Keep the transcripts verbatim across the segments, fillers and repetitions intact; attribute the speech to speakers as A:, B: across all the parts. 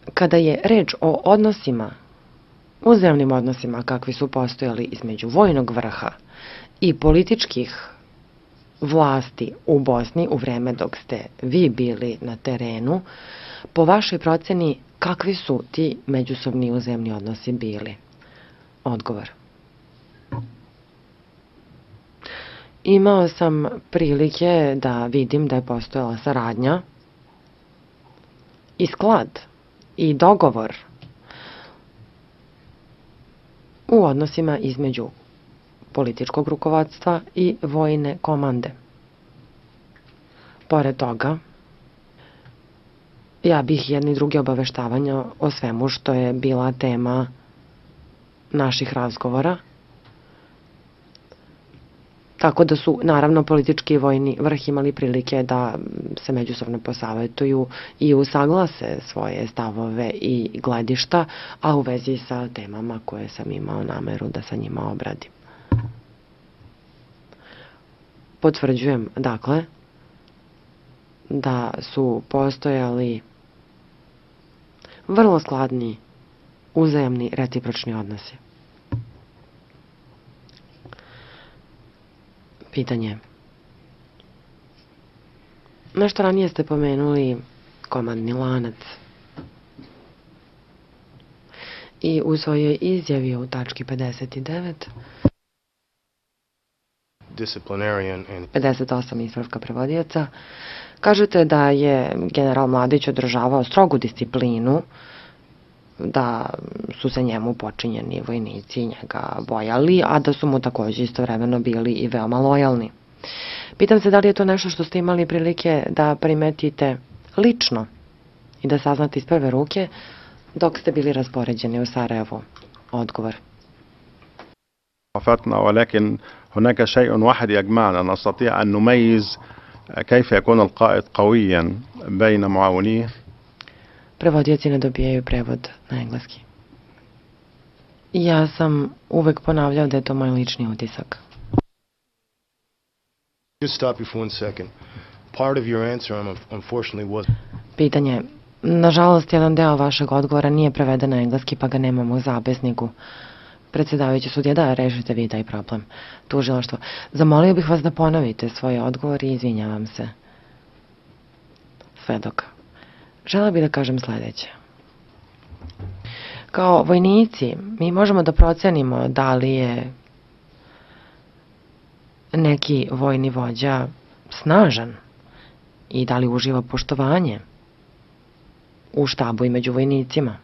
A: kada je reč o odnosima, uzajamnim odnosima kakvi su postojali između vojnog vrha i političkih vlasti u Bosni u vreme dok ste vi bili na terenu, po vašoj proceni kakvi su ti međusobni uzajamni odnosi bili? Odgovor. Imao sam prilike da vidim da je postojala saradnja i sklad i dogovor u odnosima između političkog rukovodstva i vojne komande. Pored toga, ja bih jedni drugi obaveštavanja o svemu što je bila tema naših razgovora, tako da su, naravno, politički i vojni vrh imali prilike da se međusobno posavetuju i usaglase svoje stavove i gledišta, a u vezi sa temama koje sam imao nameru da sa njima obradim. Potvrđujem, dakle, da su postojali vrlo skladni uzajamni recipročni odnosi. Pitanje. Nešto ranije ste pomenuli komandni lanac. I u svojoj izjavi u tački pedeset devet pedeset osam ispravka prevodioca, kažete da je general Mladić održavao strogu disciplinu, da su se njemu počinjeni vojnici njega bojali, a da su mu takođe istovremeno bili i veoma lojalni. Pitam se da li je to nešto što ste imali prilike da primetite lično i da saznate iz prve ruke dok ste bili raspoređeni u Sarajevu? Odgovor.
B: ولكن هناك شيء واحد يجمعنا نستطيع أن نميز كيف يكون القائد قويا بين معاونيه.
A: Prevodioci ne dobijaju prevod na engleski. Ja sam uvek ponavljao da je to moj lični utisak. Pitanje. Nažalost, jedan deo vašeg odgovora nije preveden na engleski, pa ga nemamo u zapisniku. Predsjedavajući sudija, da, rešite vi taj problem. Tužilaštvo. Zamolio bih vas da ponovite svoje odgovore i izvinjavam se. Svedok. Žela bih da kažem sledeće. Kao vojnici, mi možemo da procenimo da li je neki vojni vođa snažan i da li uživa poštovanje u štabu i među vojnicima.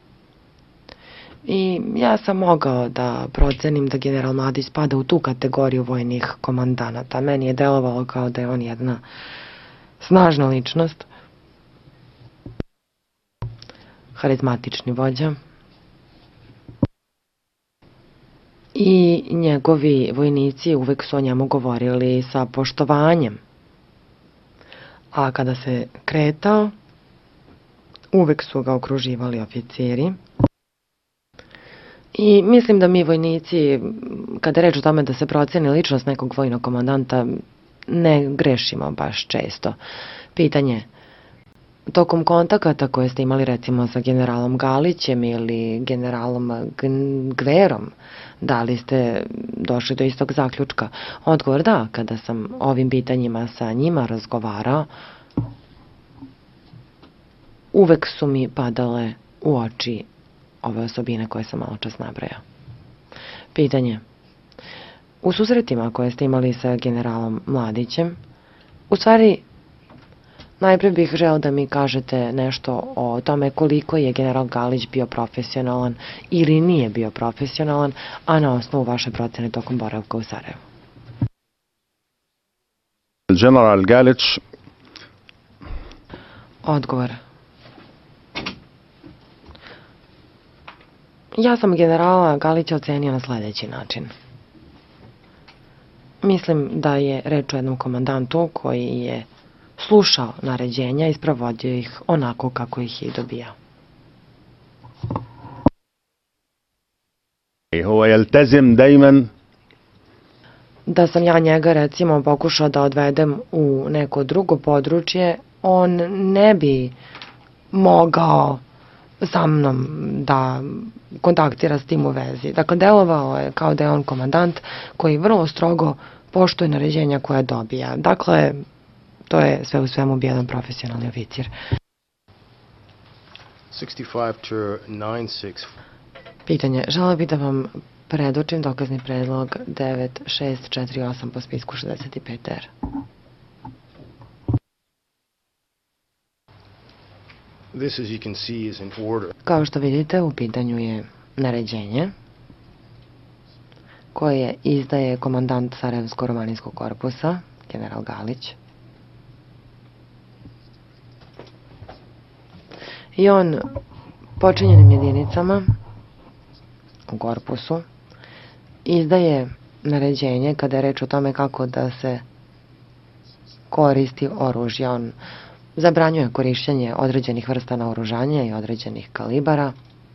A: I ja sam mogao da procenim da general Mladić spada u tu kategoriju vojnih komandanata. Meni je delovalo kao da je on jedna snažna ličnost, harizmatični vođa i njegovi vojnici uvek su o njemu govorili sa poštovanjem. A kada se kretao, uvek su ga okruživali oficiri. I mislim da mi vojnici, kada reč o tome da se proceni ličnost nekog vojnog komandanta, ne grešimo baš često. Pitanje. Tokom kontakata koje ste imali recimo sa generalom Galićem ili generalom Gverom, da li ste došli do istog zaključka? Odgovor da, kada sam ovim pitanjima sa njima razgovarao, uvek su mi padale u oči ove osobine koje sam malo čas nabrajao. Pitanje. U susretima koje ste imali sa generalom Mladićem, u stvari, najpre bih želeo da mi kažete nešto o tome koliko je general Galić bio profesionalan ili nije bio profesionalan, a na osnovu vaše procene tokom boravka u Sarajevu.
B: General Galić.
A: Odgovor. Ja sam generala Galića ocenio na sledeći način. Mislim da je reč o jednom komandantu koji je slušao naređenja i sprovodio ih onako kako ih je dobijao. Da sam ja njega recimo pokušao da odvedem u neko drugo područje, on ne bi mogao sa mnom da kontaktira s tim u vezi. Dakle, delovao je kao da je on komandant koji vrlo strogo poštuje naređenja koja dobija. Dakle, to je sve u svemu bio jedan profesionalni oficir. Pitanje. Želeo bih da vam predočim dokazni predlog devet šest četiri osam po spisku šezdeset pet R.
C: This, as you can see, is an order.
A: Kao što vidite, u pitanju je naređenje koje izdaje komandant Sarajevsko-romanijskog korpusa, general Galić. I on počinjenim jedinicama u korpusu izdaje naređenje kada je reč o tome kako da se koristi oružje. On zabranjuje korišćenje određenih vrsta naoružanja i određenih kalibara,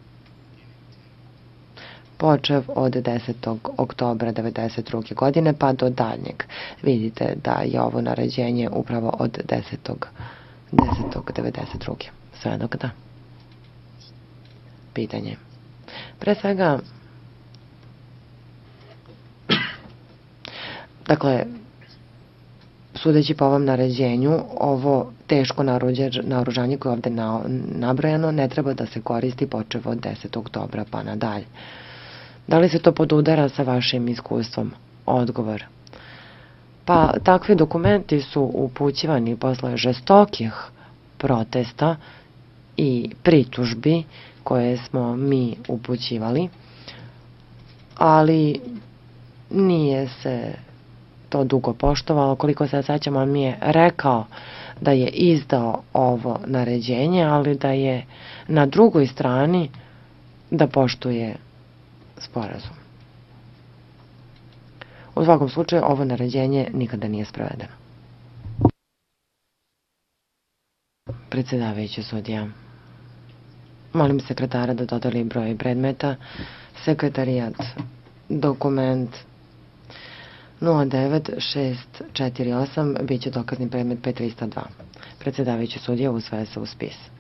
A: počev od desetog oktobra devedeset druge. godine pa do daljnjeg. Vidite da je ovo naređenje upravo od desetog devedeset druge. Sve dok da. Pitanje. Pre svega, dakle, sudeći po ovom naređenju, ovo teško naoružanje koje je ovde nabrojano ne treba da se koristi počev od desetog oktobra pa nadalje. Da li se to podudara sa vašim iskustvom? Odgovor. Pa takvi dokumenti su upućivani posle žestokih protesta i pritužbi koje smo mi upućivali, ali nije se to dugo poštovalo. Koliko se sećam, on mi je rekao da je izdao ovo naređenje, ali da je na drugoj strani da poštuje sporazum. U svakom slučaju, ovo naređenje nikada nije sprovedeno. Predsjedavajući sudija, molim sekretara da dodeli broj predmeta. Sekretarijat, dokument nula devet šest četiri osam, bit će dokazni predmet pet trista dva. Predsjedavajući sudija usvaja se u spis.